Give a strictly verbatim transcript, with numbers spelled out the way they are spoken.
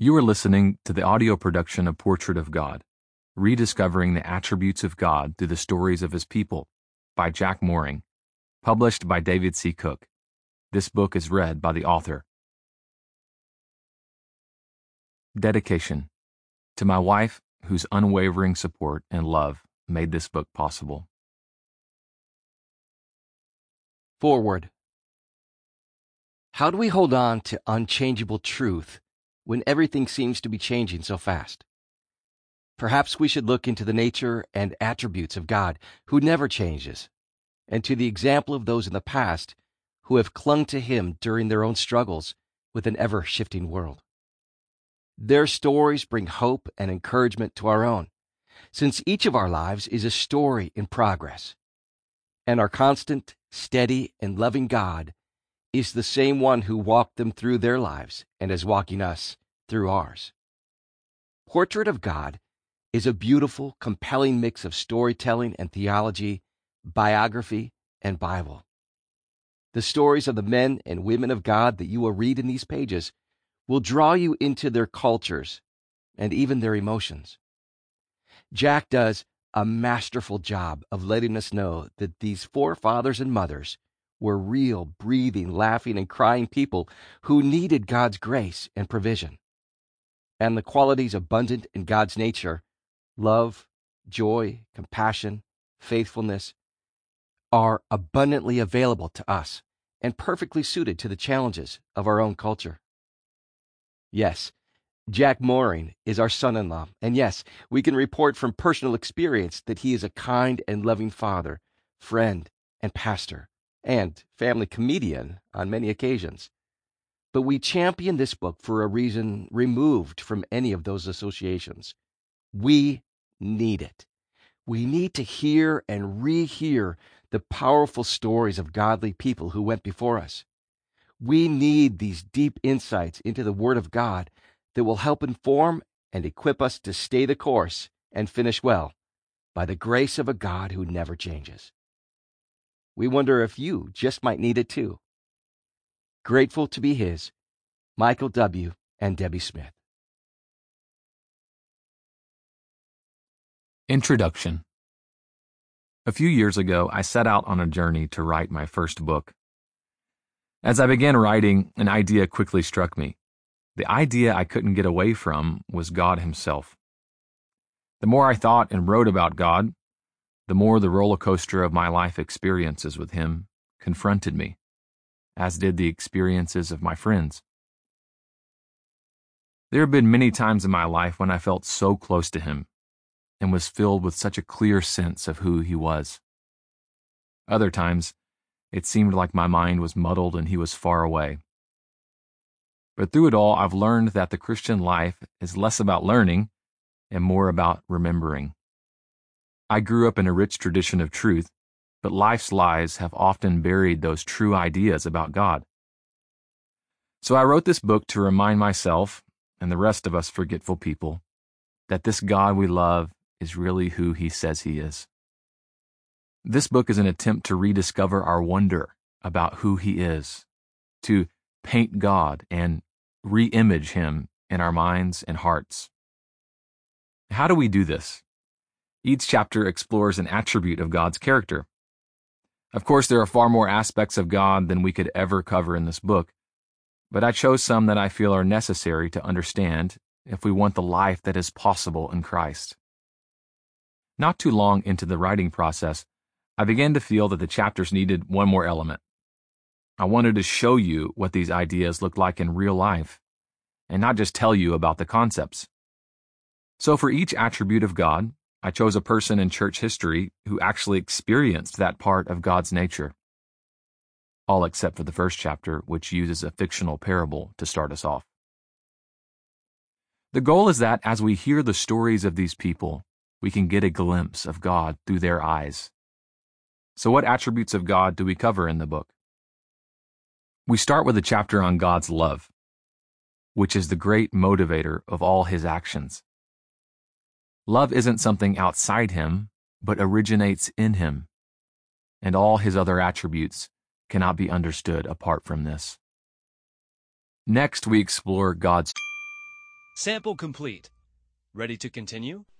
You are listening to the audio production of Portrait of God, Rediscovering the Attributes of God Through the Stories of His People, by Jack Mooring, published by David C. Cook. This book is read by the author. Dedication to my wife, whose unwavering support and love made this book possible. Forward. How do we hold on to unchangeable truth when everything seems to be changing so fast? Perhaps we should look into the nature and attributes of God, who never changes, and to the example of those in the past who have clung to Him during their own struggles with an ever-shifting world. Their stories bring hope and encouragement to our own, since each of our lives is a story in progress, and our constant, steady, and loving God is the same one who walked them through their lives and is walking us through ours. Portrait of God is a beautiful, compelling mix of storytelling and theology, biography, and Bible. The stories of the men and women of God that you will read in these pages will draw you into their cultures and even their emotions. Jack does a masterful job of letting us know that these forefathers and mothers were real, breathing, laughing, and crying people who needed God's grace and provision. And the qualities abundant in God's nature, love, joy, compassion, faithfulness, are abundantly available to us and perfectly suited to the challenges of our own culture. Yes, Jack Mooring is our son-in-law, and yes, we can report from personal experience that he is a kind and loving father, friend, and pastor, and family comedian on many occasions. But we champion this book for a reason removed from any of those associations. We need it. We need to hear and rehear the powerful stories of godly people who went before us. We need these deep insights into the Word of God that will help inform and equip us to stay the course and finish well by the grace of a God who never changes. We wonder if you just might need it too. Grateful to be His, Michael W. and Debbie Smith. Introduction. A few years ago, I set out on a journey to write my first book. As I began writing, an idea quickly struck me. The idea I couldn't get away from was God Himself. The more I thought and wrote about God, the more the roller coaster of my life experiences with Him confronted me, as did the experiences of my friends. There have been many times in my life when I felt so close to Him and was filled with such a clear sense of who He was. Other times, it seemed like my mind was muddled and He was far away. But through it all, I've learned that the Christian life is less about learning and more about remembering. I grew up in a rich tradition of truth, but life's lies have often buried those true ideas about God. So I wrote this book to remind myself, and the rest of us forgetful people, that this God we love is really who He says He is. This book is an attempt to rediscover our wonder about who He is, to paint God and re-image Him in our minds and hearts. How do we do this? Each chapter explores an attribute of God's character. Of course, there are far more aspects of God than we could ever cover in this book, but I chose some that I feel are necessary to understand if we want the life that is possible in Christ. Not too long into the writing process, I began to feel that the chapters needed one more element. I wanted to show you what these ideas look like in real life, and not just tell you about the concepts. So for each attribute of God, I chose a person in church history who actually experienced that part of God's nature. All except for the first chapter, which uses a fictional parable to start us off. The goal is that as we hear the stories of these people, we can get a glimpse of God through their eyes. So what attributes of God do we cover in the book? We start with a chapter on God's love, which is the great motivator of all His actions. Love isn't something outside Him, but originates in Him, and all His other attributes cannot be understood apart from this. Next, we explore God's Sample complete. Ready to continue?